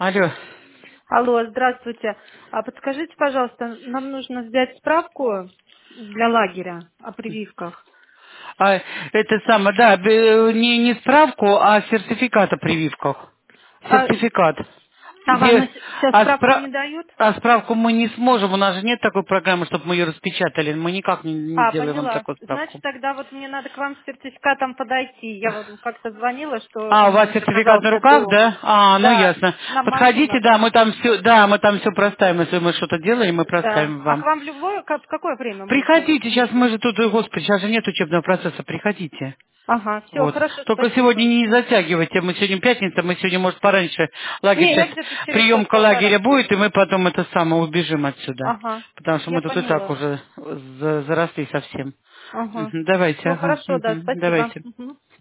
Алло. Алло, здравствуйте. А подскажите, пожалуйста, нам нужно взять справку для лагеря о прививках. А, это самое, да, не справку, а сертификат о прививках. А, Сертификат. ага, но Где, сейчас а, справку не дают? справку мы не сможем, у нас же нет такой программы, чтобы мы ее распечатали. Мы никак не А, сделаем вам поняла. такую Значит, справку. тогда вот мне надо к вам с сертификатом подойти. Я вот как-то звонила, что А, вы у вас мне уже, сертификат на пожалуйста, руках, до... да? А, ну Да, ясно. нам могу Подходите, надо. да, мы там все проставим. Если мы что-то делаем, мы Да. проставим А к вам. вам в любое, в какое время можно? Приходите, сейчас мы же тут, господи, сейчас же нет учебного процесса, приходите. Ага, все, Вот. хорошо, Только сегодня спасибо. не затягивайте. Мы сегодня пятница, мы сегодня, может, пораньше. Лагерь Не, сейчас, я где-то через приемка час-полтора лагеря будет, приду. и мы потом это самое убежим отсюда. Ага, Потому что я мы тут и так поняла. уже заросли совсем. Ага. Давайте, Все ага. хорошо, да, спасибо. Давайте. Мгм.